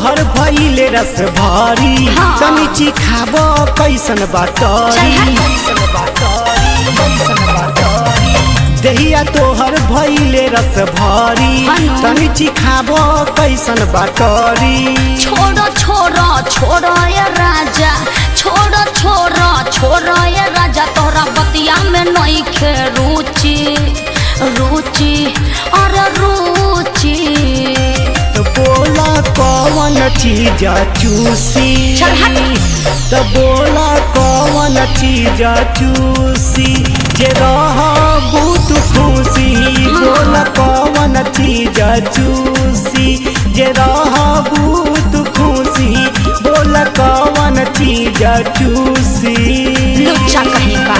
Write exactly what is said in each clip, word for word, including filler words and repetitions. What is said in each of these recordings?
तोहर भइले रस भारी हाँ। तनी चिखाब कैसन बातरी दहिया तोहर भइले रस भारी तनी चिखाब कैसन बातरी छोड़ो छोड़ो छोड़ो ये राजा छोड़ो छोड़ो छोड़ो ये राजा तोहरा बतिया में नहीं खे रुचि रुचि और रुचि बोला कौन चीज चूसी तो बोला कौन चीज चूसी जे रहबू तू खुशी बोला कौन चीज चूसी जे रहबू तू खुशी बोला कौन चीज चूसी लुच्चा कहेगा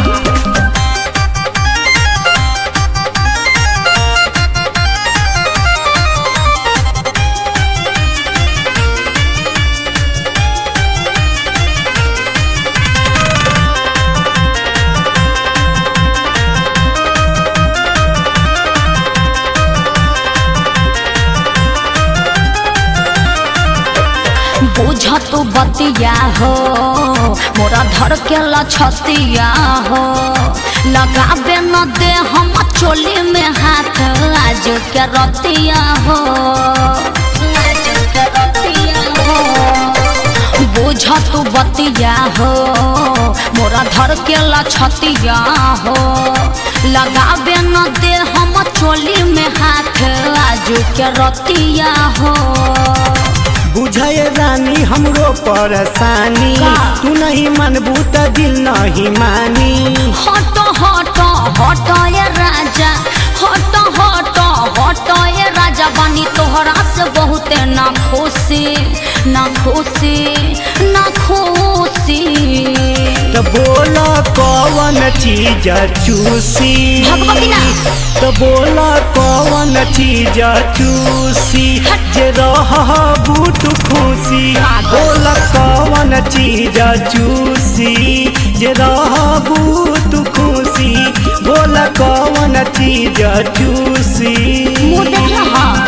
बुझ तू बतिया हो मोरा धर के लछतिया हो लगाबे न दे हम चोली में हाथ आज के रतिया हो आज के रतिया हो बुझ तू बतिया हो मोरा धर के लछतिया हो लगाबे न दे हम चोली में हाथ आज के रतिया हो बुझे रानी हमरो परेशानी तू नहीं मनबू त दिल नहीं मानी हटो हटो हटो ये राजा हटो हटो हटो ये राजा बनी तोहरा से बहुते ना खुशी ना खुशी ना खुशी तो बोला कौन चीज चूसी तो बोला कौन चीज चूसी जे रहबू तू खुशी बोला कौन चीज चूसी जे रहबू तू खुशी बोला कौन चीज चूसी मुँह देख हाँ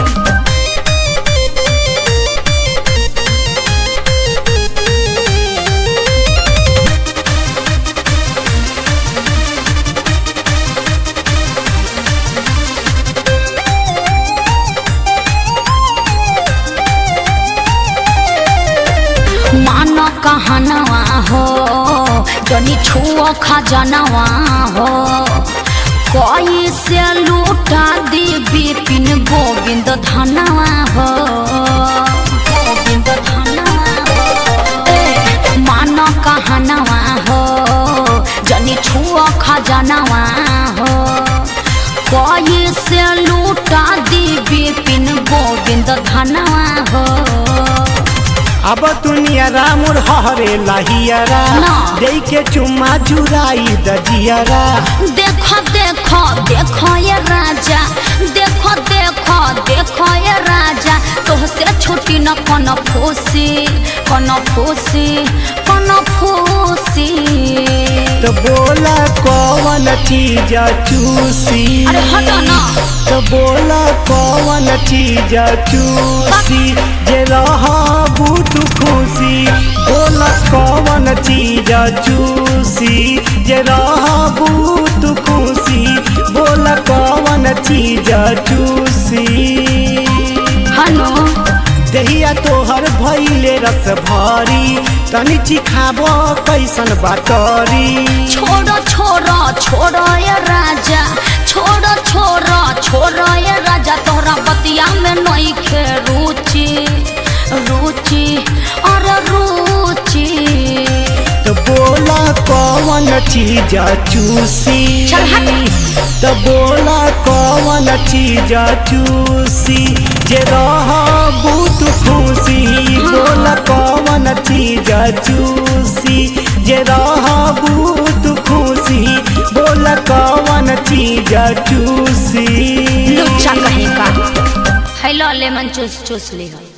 मानो कहनवा हो जनी छुओ खजनवा हो कोई से लूटा दी बिपिन गोविंद धनवा हो गोविंद धनवा हो मानो कहनवा हो जनी छुओ खजनवा हो कोई से लूटा दी बिपिन गोविंद धनवा हो अब दुनिया रामुर हरे लहियरा दे के चुम्मा जुराई दजियरा देखो देखो देखो ये राजा देखो देखो देखो ये राजा तोहसे छुट्टी न कोनो फूसी कोनो फूसी कोनो फूसी तो बोला कौन चीज चूसी अरे हटो ना तो बोला कौन चीज चूसी जे रहबू तू खुशी बोला कौन चीज चूसी जे रहबू तू खुशी बोला कौन चीज चूसी हनो दहिया तोहर भइले रस भारी तनी चिखाब कैसन बातरी छोड़ो छोड़ो छोड़ो ये राजा छोड़ो छोड़ो छोड़ो ये राजा तोहरा बतिया में नहीं खे रुचि रुचि और रुचि तो बोला कौन चीज चूसी तो बोला कौन चीज चूसी जे रहबू तू खुशी बोला कौन चीज चूसी जे रहबू तू खुशी बोला कौन चीज चूसी लुच्चा कहेगा हेलो लेमन चूस चूस ली है।